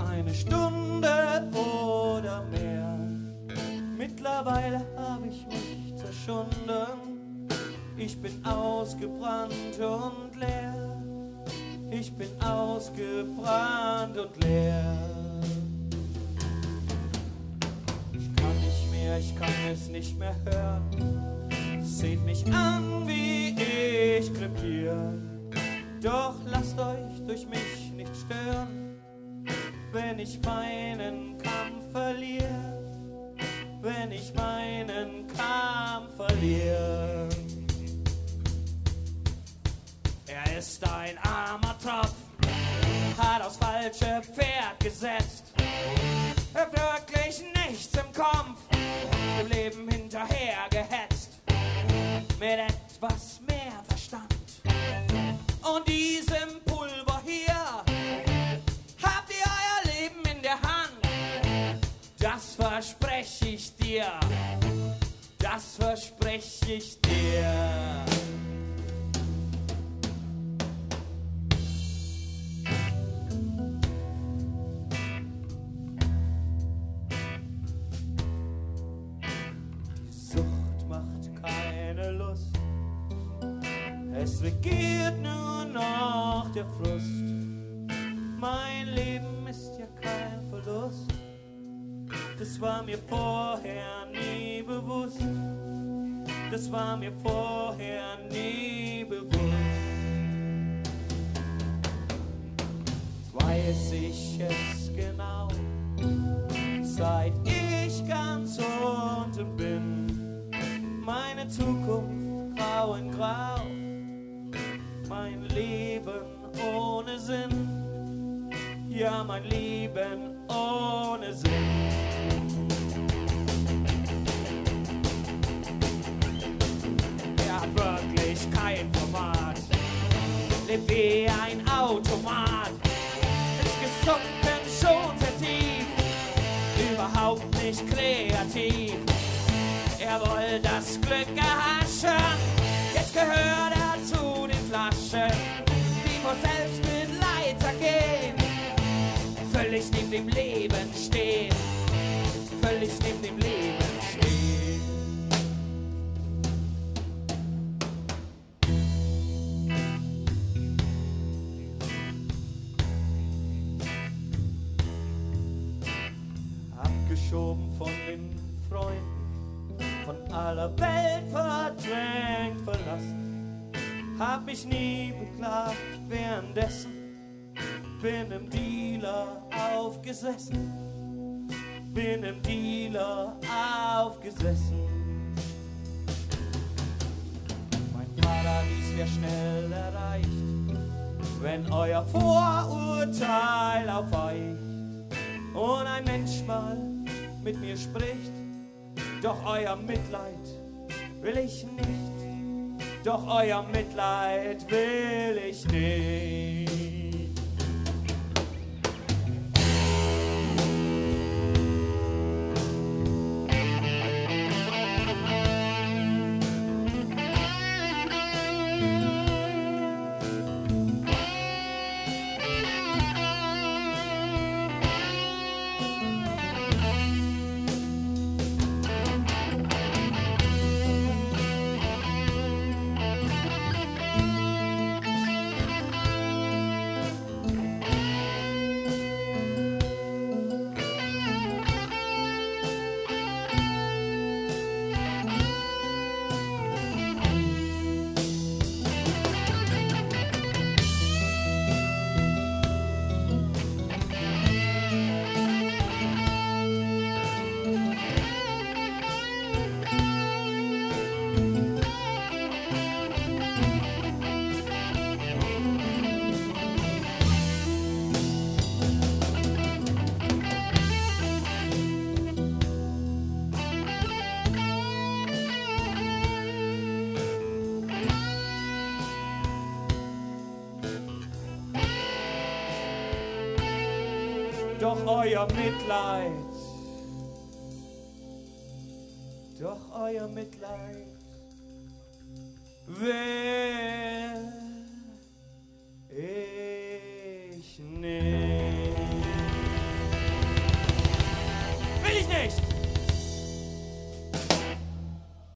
eine Stunde oder mehr. Mittlerweile habe ich mich zerschunden. Ich bin ausgebrannt und leer. Ich bin ausgebrannt und leer. Ich kann es nicht mehr hören. Seht mich an, wie ich krepiere. Doch lasst euch durch mich nicht stören, wenn ich meinen Kampf verliere. Wenn ich meinen Kampf verliere. Er ist ein armer Tropf, hat aufs falsche Pferd gesetzt. Er hat wirklich nichts im Kopf, dem Leben hinterher gehetzt, mit etwas mehr Verstand. Und diesem Pulver hier habt ihr euer Leben in der Hand. Das verspreche ich dir, das verspreche ich dir. Es regiert nur noch der Frust. Mein Leben ist ja kein Verlust. Das war mir vorher nie bewusst. Das war mir vorher nie bewusst. Jetzt weiß ich es genau, seit ich ganz unten bin. Meine Zukunft grau in grau. Mein Leben ohne Sinn, ja, mein Leben ohne Sinn. Er hat wirklich kein Format, lebt wie ein Automat, ist gesunken schon sehr tief, überhaupt nicht kreativ. Er wollte das Glück erhaschen, jetzt gehört er zu den Flaschen, die vor Selbstmitleid zergehen, völlig neben dem Leben stehen, völlig neben dem Leben stehen. Abgeschoben von den Freunden, von aller Welt verdrängt, verlassen. Hab mich nie beklagt währenddessen, bin im Dealer aufgesessen, bin im Dealer aufgesessen. Mein Paradies wär schnell erreicht, wenn euer Vorurteil aufweicht und ein Mensch mal mit mir spricht. Doch euer Mitleid will ich nicht. Doch euer Mitleid will ich nicht. Doch euer Mitleid, doch euer Mitleid will ich nicht.